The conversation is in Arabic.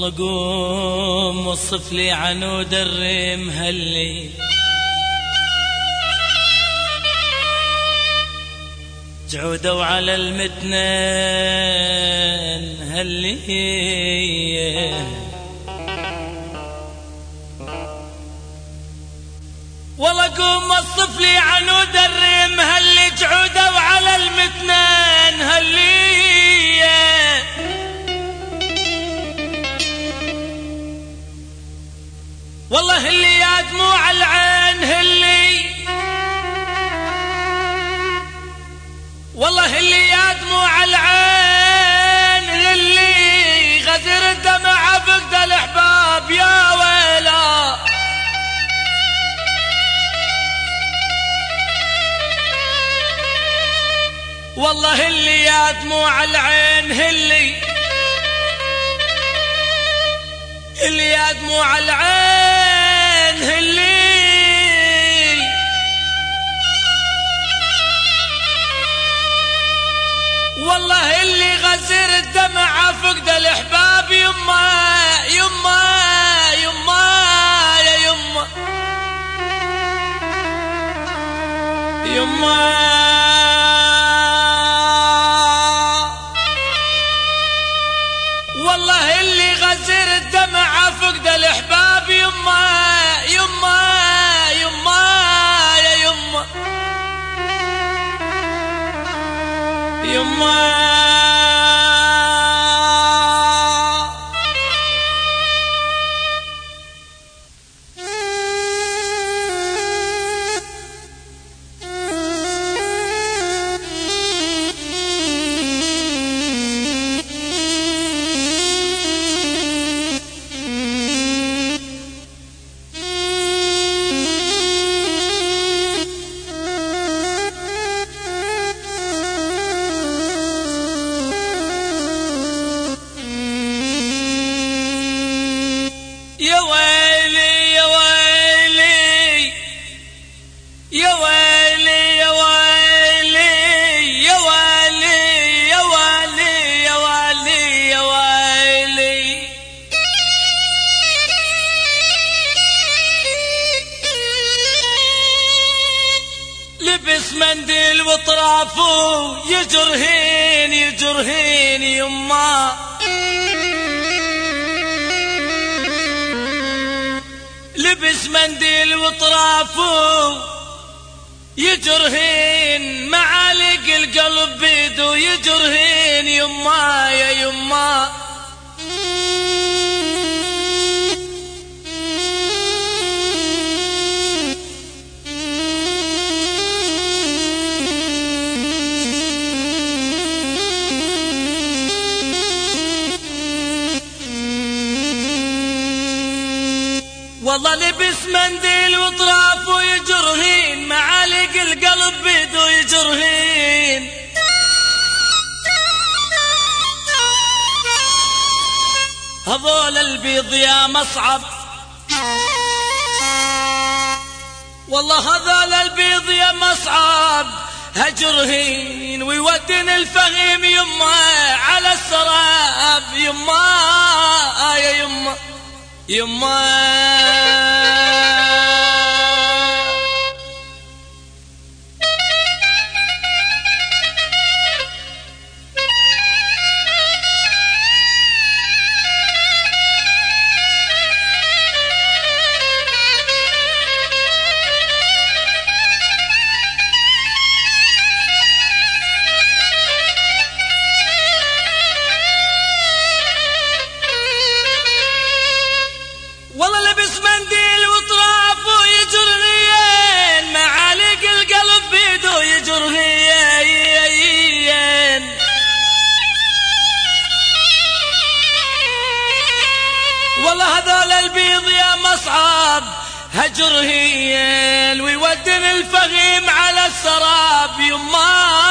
والله قوم وصف لي عنود الريم هاللي جعودوا على المتنين هاللي والله قوم وصف لي عنود الريم هاللي جعودوا على المتنين هاللي والله اللي يا دموع العين هاللي والله اللي يا دموع العين اللي غزر الدمع فقد الاحباب يا ويلا والله اللي يا دموع العين اللي يا دموع العين اللي والله اللي غزر الدمع فقد الاحباب يما يما يما يا يما يما والله اللي غزر الدمع فقد الاحباب يما يما يما يا يما يما يا ويلي يا ويلي يا ويلي يا ويلي يا ويلي يا ويلي يا ويلي يا ويلي لبس منديل وطرافه يجرهين يجرهين يما لبس منديل وطرافه يجرهين معالق القلب بيدو يجرهين يما يا يما والله لبس منديل وطرافه يجرهين معالق القلب بيدو يجرهين هذول البيض يا مصعب والله هذول البيض يا مصعب هجرهين ويودين الفهيم يما على السراب يما يا يما يما والله لبس منديل وطرافه يجرهين معالق القلب بيدو يجرهين والله هذول البيض يا مصعب هجرهين ويودن الفهيم على السراب يما